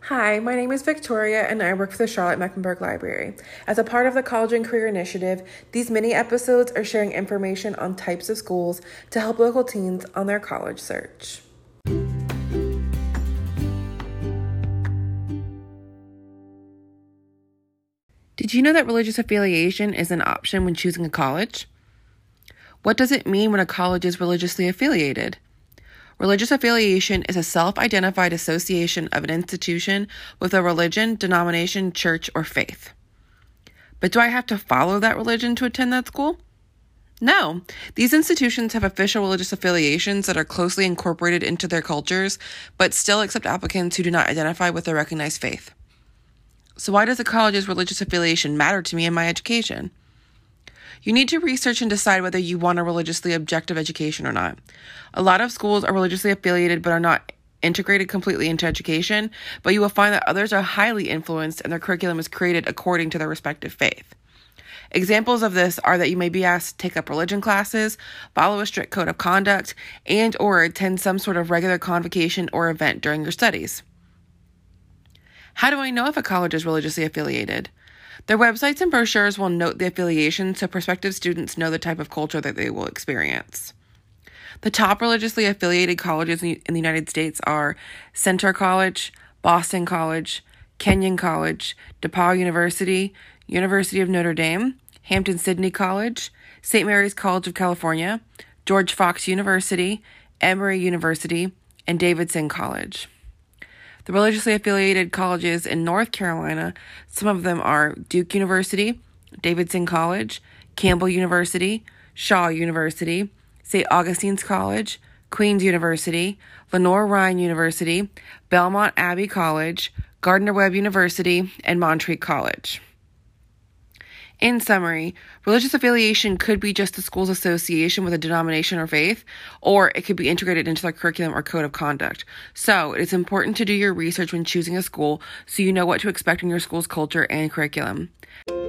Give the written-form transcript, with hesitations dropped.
Hi, my name is Victoria and I work for the Charlotte Mecklenburg Library. As a part of the College and Career Initiative, these mini episodes are sharing information on types of schools to help local teens on their college search. Did you know that religious affiliation is an option when choosing a college? What does it mean when a college is religiously affiliated? Religious affiliation is a self-identified association of an institution with a religion, denomination, church, or faith. But do I have to follow that religion to attend that school? No. These institutions have official religious affiliations that are closely incorporated into their cultures, but still accept applicants who do not identify with a recognized faith. So why does a college's religious affiliation matter to me in my education? You need to research and decide whether you want a religiously objective education or not. A lot of schools are religiously affiliated but are not integrated completely into education, but you will find that others are highly influenced and their curriculum is created according to their respective faith. Examples of this are that you may be asked to take up religion classes, follow a strict code of conduct, and or attend some sort of regular convocation or event during your studies. How do I know if a college is religiously affiliated? Their websites and brochures will note the affiliation so prospective students know the type of culture that they will experience. The top religiously affiliated colleges in the United States are Centre College, Boston College, Kenyon College, DePaul University, University of Notre Dame, Hampton-Sydney College, St. Mary's College of California, George Fox University, Emory University, and Davidson College. The religiously affiliated colleges in North Carolina, some of them are Duke University, Davidson College, Campbell University, Shaw University, St. Augustine's College, Queen's University, Lenoir-Rhyne University, Belmont Abbey College, Gardner-Webb University, and Montreat College. In summary, religious affiliation could be just the school's association with a denomination or faith, or it could be integrated into their curriculum or code of conduct. So, it is important to do your research when choosing a school so you know what to expect in your school's culture and curriculum.